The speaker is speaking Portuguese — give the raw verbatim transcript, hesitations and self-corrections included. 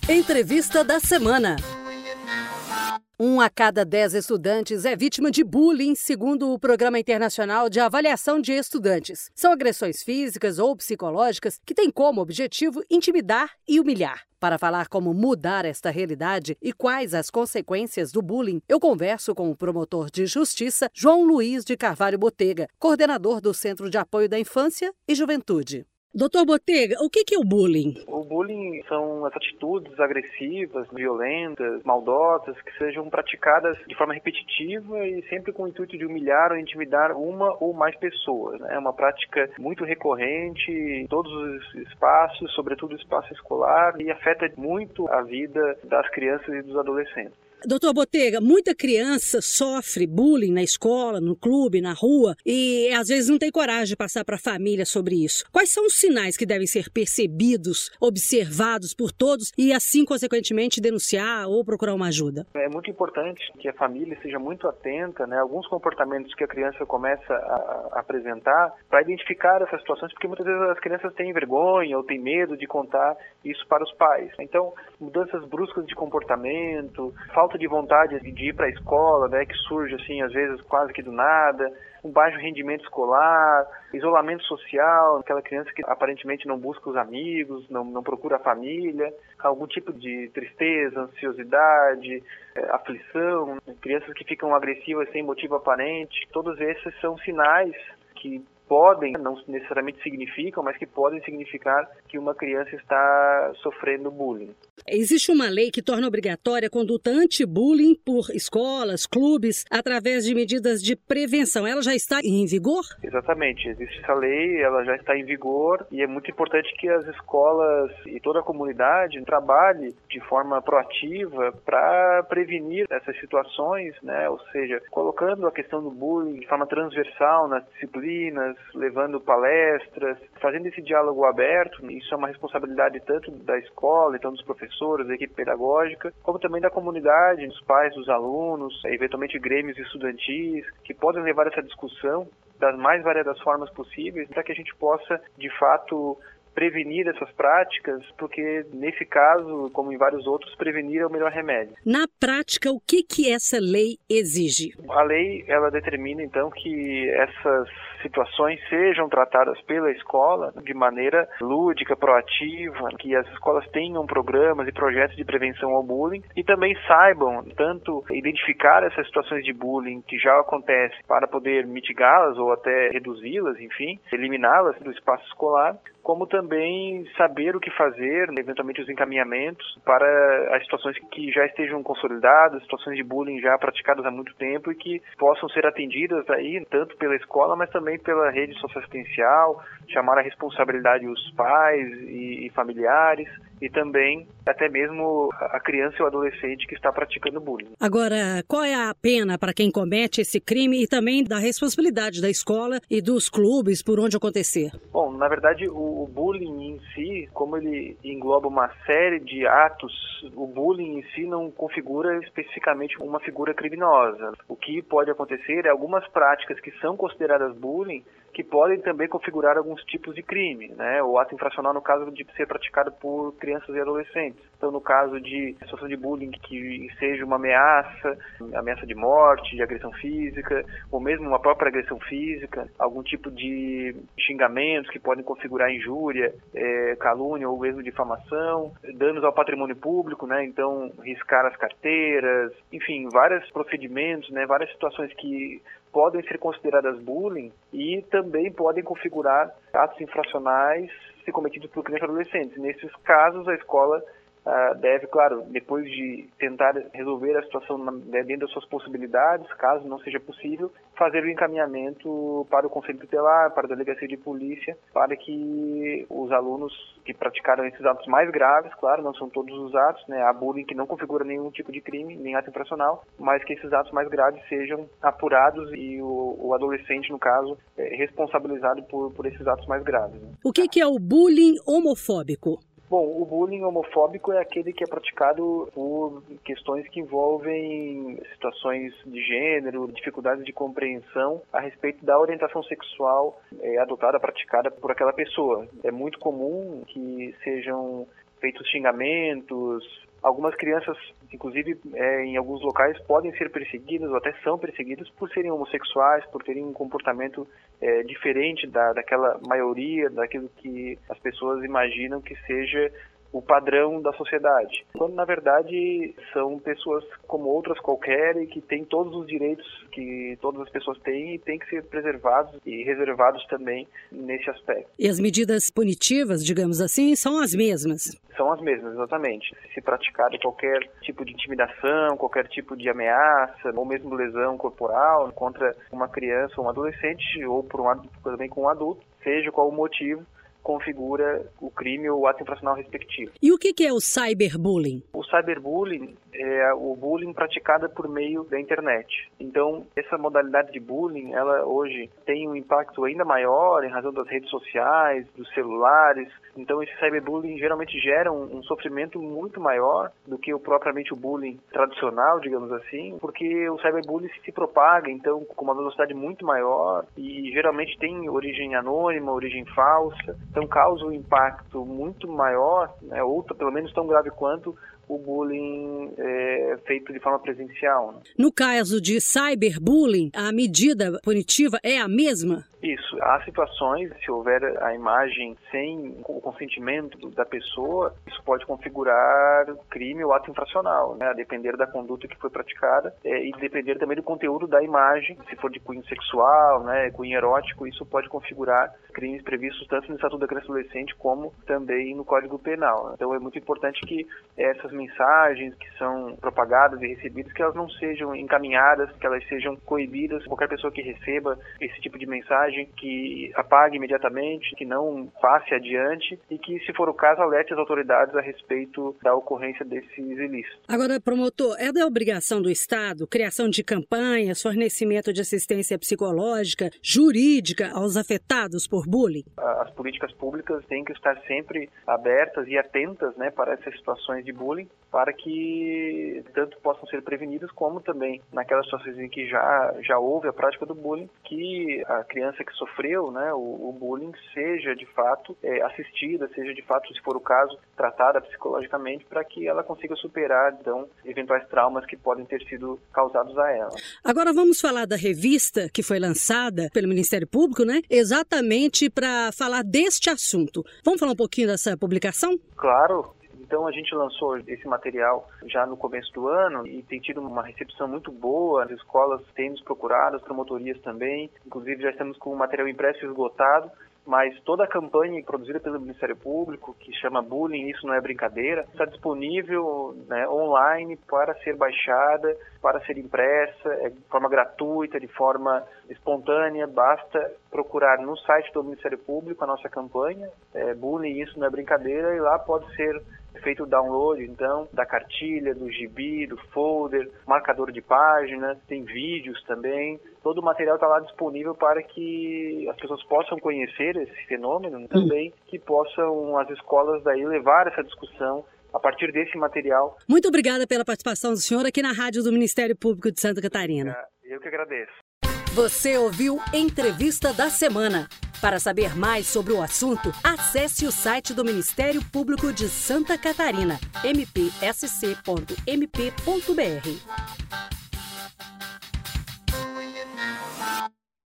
Entrevista da semana. Um a cada dez estudantes é vítima de bullying, segundo o Programa Internacional de Avaliação de Estudantes. São agressões físicas ou psicológicas que têm como objetivo intimidar e humilhar. Para falar como mudar esta realidade e quais as consequências do bullying, eu converso com o promotor de justiça João Luiz de Carvalho Botega, coordenador do Centro de Apoio da Infância e Juventude. Doutor Botega, o que é o bullying? O bullying são as atitudes agressivas, violentas, maldosas, que sejam praticadas de forma repetitiva e sempre com o intuito de humilhar ou intimidar uma ou mais pessoas. É uma prática muito recorrente em todos os espaços, sobretudo o espaço escolar, e afeta muito a vida das crianças e dos adolescentes. Doutor Botega, muita criança sofre bullying na escola, no clube, na rua e às vezes não tem coragem de passar para a família sobre isso. Quais são os sinais que devem ser percebidos, observados por todos e assim, consequentemente, denunciar ou procurar uma ajuda? É muito importante que a família seja muito atenta, né, a alguns comportamentos que a criança começa a, a apresentar para identificar essas situações, porque muitas vezes as crianças têm vergonha ou têm medo de contar isso para os pais. Então, mudanças bruscas de comportamento, falta de vontade de ir para a escola, né, que surge assim, às vezes quase que do nada, um baixo rendimento escolar, isolamento social, aquela criança que aparentemente não busca os amigos, não, não procura a família, algum tipo de tristeza, ansiosidade, é, aflição, crianças que ficam agressivas sem motivo aparente, todos esses são sinais que podem, não necessariamente significam, mas que podem significar que uma criança está sofrendo bullying. Existe uma lei que torna obrigatória a conduta anti-bullying por escolas, clubes, através de medidas de prevenção. Ela já está em vigor? Exatamente. Existe essa lei, ela já está em vigor e é muito importante que as escolas e toda a comunidade trabalhe de forma proativa para prevenir essas situações, né? Ou seja, colocando a questão do bullying de forma transversal nas disciplinas, levando palestras, fazendo esse diálogo aberto. Isso é uma responsabilidade tanto da escola, então dos professores, da equipe pedagógica, como também da comunidade, dos pais, dos alunos, eventualmente grêmios estudantis, que podem levar essa discussão das mais variadas formas possíveis, para que a gente possa, de fato, prevenir essas práticas, porque nesse caso, como em vários outros, prevenir é o melhor remédio. Na prática, o que que essa lei exige? A lei, ela determina, então, que essas situações sejam tratadas pela escola de maneira lúdica, proativa, que as escolas tenham programas e projetos de prevenção ao bullying e também saibam tanto identificar essas situações de bullying que já acontecem para poder mitigá-las ou até reduzi-las, enfim, eliminá-las do espaço escolar, como também saber o que fazer, eventualmente os encaminhamentos para as situações que já estejam consolidadas, situações de bullying já praticadas há muito tempo e que possam ser atendidas aí tanto pela escola, mas também pela rede socioassistencial, chamar a responsabilidade os pais e, e familiares e também até mesmo a criança e o adolescente que está praticando bullying. Agora, qual é a pena para quem comete esse crime e também da responsabilidade da escola e dos clubes por onde acontecer? Bom, na verdade, o, o bullying em si, como ele engloba uma série de atos, o bullying em si não configura especificamente uma figura criminosa. O que pode acontecer é algumas práticas que são consideradas bullying que podem também configurar alguns tipos de crime, né? O ato infracional no caso de ser praticado por crianças e adolescentes. Então, no caso de situação de bullying que seja uma ameaça, ameaça de morte, de agressão física, ou mesmo uma própria agressão física, algum tipo de xingamentos que podem configurar injúria, é, calúnia ou mesmo difamação, danos ao patrimônio público, né? Então, riscar as carteiras, enfim, vários procedimentos, né? Várias situações que podem ser consideradas bullying e também podem configurar atos infracionais se cometidos por crianças e adolescentes. Nesses casos, a escola uh, deve, claro, depois de tentar resolver a situação na, dentro das suas possibilidades, caso não seja possível, fazer o encaminhamento para o Conselho Tutelar, para a Delegacia de Polícia, para que os alunos que praticaram esses atos mais graves, claro, não são todos os atos, né, há bullying que não configura nenhum tipo de crime, nem ato infracional, mas que esses atos mais graves sejam apurados e o, o adolescente, no caso, é responsabilizado por, por esses atos mais graves. Né. O que, que é o bullying homofóbico? Bom, o bullying homofóbico é aquele que é praticado por questões que envolvem situações de gênero, dificuldades de compreensão a respeito da orientação sexual é, adotada, praticada por aquela pessoa. É muito comum que sejam feitos xingamentos. Algumas crianças, inclusive é, em alguns locais, podem ser perseguidas ou até são perseguidas por serem homossexuais, por terem um comportamento é, diferente da, daquela maioria, daquilo que as pessoas imaginam que seja o padrão da sociedade. Quando, na verdade, são pessoas como outras qualquer e que têm todos os direitos que todas as pessoas têm e têm que ser preservados e reservados também nesse aspecto. E as medidas punitivas, digamos assim, são as mesmas? São as mesmas, exatamente. Se praticar qualquer tipo de intimidação, qualquer tipo de ameaça, ou mesmo lesão corporal contra uma criança ou um adolescente, ou por um, também com um adulto, seja qual o motivo, configura o crime ou o ato infracional respectivo. E o que é o cyberbullying? O cyberbullying é o bullying praticado por meio da internet. Então, essa modalidade de bullying, ela hoje tem um impacto ainda maior em razão das redes sociais, dos celulares. Então, esse cyberbullying geralmente gera um, um sofrimento muito maior do que o propriamente o bullying tradicional, digamos assim, porque o cyberbullying se propaga, então, com uma velocidade muito maior e geralmente tem origem anônima, origem falsa. Então causa um impacto muito maior, né, ou pelo menos tão grave quanto o bullying é, feito de forma presencial. Né? No caso de cyberbullying, a medida punitiva é a mesma? Isso. Há situações, se houver a imagem sem o consentimento da pessoa, isso pode configurar crime ou ato infracional, né? A depender da conduta que foi praticada é, e depender também do conteúdo da imagem. Se for de cunho sexual, né, cunho erótico, isso pode configurar crimes previstos tanto no Estatuto da Criança e Adolescente como também no Código Penal. Então é muito importante que essas mensagens que são propagadas e recebidas, que elas não sejam encaminhadas, que elas sejam coibidas. Qualquer pessoa que receba esse tipo de mensagem, que apague imediatamente, que não passe adiante e que, se for o caso, alerte as autoridades a respeito da ocorrência desses ilícitos. Agora, promotor, é da obrigação do Estado criação de campanhas, fornecimento de assistência psicológica, jurídica aos afetados por bullying? As políticas públicas têm que estar sempre abertas e atentas, né, para essas situações de bullying, para que tanto possam ser prevenidas como também naquelas situações em que já, já houve a prática do bullying, que a criança que sofreu, né, o, o bullying seja de fato é, assistida, seja de fato, se for o caso, tratada psicologicamente para que ela consiga superar, então, eventuais traumas que podem ter sido causados a ela. Agora vamos falar da revista que foi lançada pelo Ministério Público, né, exatamente para falar deste assunto. Vamos falar um pouquinho dessa publicação? Claro. Então a gente lançou esse material já no começo do ano e tem tido uma recepção muito boa, as escolas têm nos procurado, as promotorias também, inclusive já estamos com o material impresso esgotado, mas toda a campanha produzida pelo Ministério Público, que chama Bullying, Isso Não É Brincadeira, está disponível, né, online para ser baixada, para ser impressa, é, de forma gratuita, de forma espontânea. Basta procurar no site do Ministério Público a nossa campanha, é, Bullying, Isso Não É Brincadeira, e lá pode ser feito o download, então, da cartilha, do gibi, do folder, marcador de páginas, tem vídeos também. Todo o material está lá disponível para que as pessoas possam conhecer esse fenômeno, também que possam as escolas daí levar essa discussão a partir desse material. Muito obrigada pela participação do senhor aqui na Rádio do Ministério Público de Santa Catarina. Eu que agradeço. Você ouviu Entrevista da Semana. Para saber mais sobre o assunto, acesse o site do Ministério Público de Santa Catarina, m p s c ponto m p ponto b r.